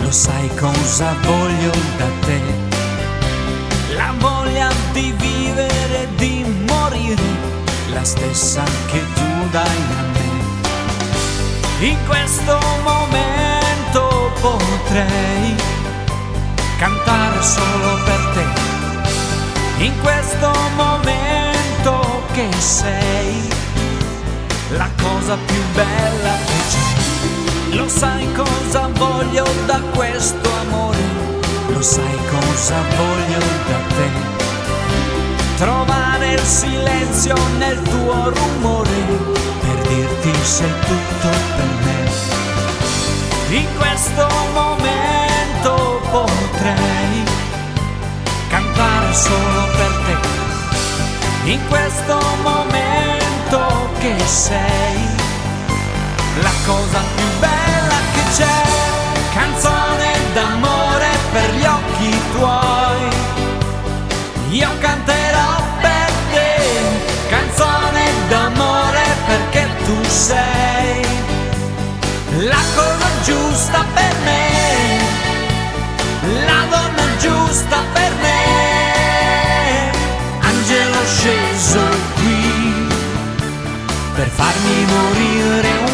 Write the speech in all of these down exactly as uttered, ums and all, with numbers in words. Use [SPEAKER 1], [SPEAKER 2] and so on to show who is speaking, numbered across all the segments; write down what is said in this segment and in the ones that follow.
[SPEAKER 1] lo sai cosa voglio da te. La voglia di vivere e di morire, la stessa che tu dai a me. In questo momento potrei cantare solo per te. In questo momento che sei la cosa più bella che c'è. Lo sai cosa voglio da questo amore, lo sai cosa voglio da te. Trovare il silenzio nel tuo rumore per dirti sei tutto per me. In questo momento potrei cantare solo per te. In questo momento che sei la cosa più bella che c'è. Canzone d'amore per gli occhi tuoi, io canterò per te. Canzone d'amore perché tu sei la cosa giusta per me, la donna giusta per me. Angelo sceso qui per farmi morire un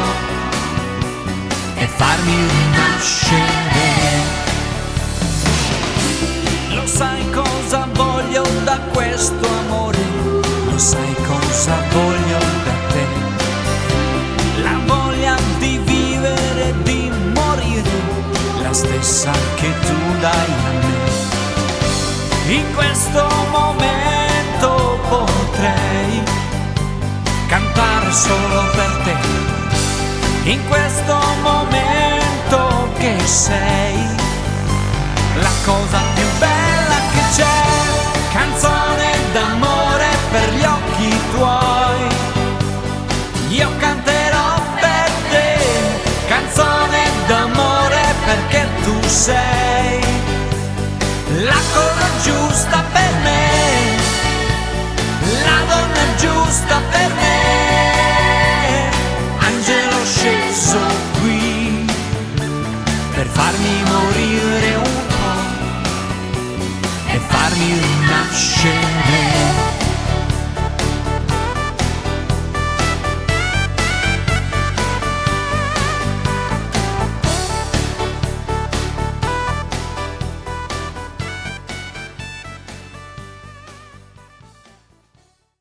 [SPEAKER 1] po' e farmi rinascere. Lo sai cosa voglio da questo amore, lo sai cosa voglio da te. La voglia di vivere e di morire, la stessa che tu dai a me. In questo momento potrei cantare solo per te. In questo momento che sei la cosa più bella che c'è. Canzone d'amore per gli occhi tuoi, io canterò per te. Canzone d'amore perché tu sei la cosa giusta per me, la donna giusta per me. Angelo sceso qui per farmi morire un po' e farmi rinascere.